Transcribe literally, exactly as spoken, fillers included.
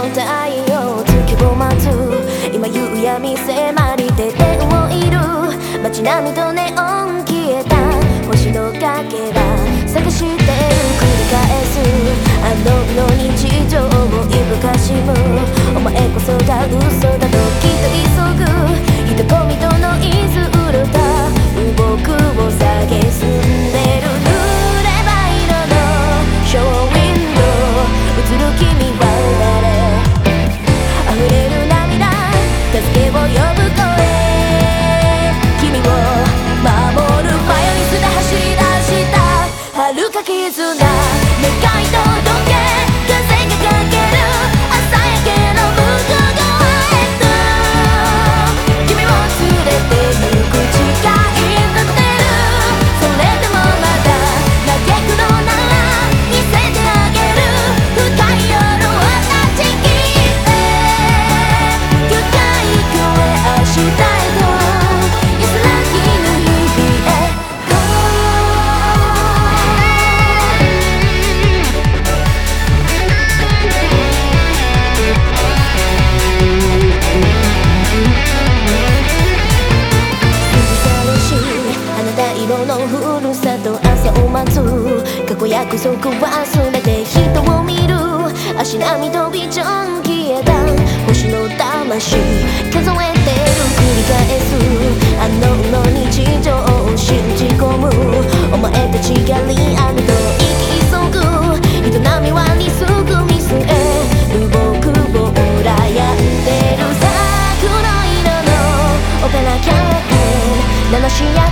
太陽月を待つ今夕闇迫りで手をいる街並みとネオン消えた星のかけら探してる繰り返すあのの日常をいぶかしむお前こそが嘘だときっと急ぐ人混みとノイズうろた僕を蔑んでる濡れ灰色のショーウィンドウ映る君は誰溢れる涙助けを呼ぶ声君を守るバイオリスで走り出した遥か絆願い届け風がかける朝焼けの向こう側へと君を連れて行く誓い立てるそれでもまだ嘆くのなら見せてあげる深い夜を断ち切って深い声明日へと安らぎの日々へ色のふるさと朝を待つ過去約束忘れて人を見る足並みとビジョン消えた星の魂数えてる繰り返すあのの日常を信じ込むお前たちがリアルと生き急ぐ営みはリスク見据える僕を羨んでるさ黒色のオペラキャラテン名のしや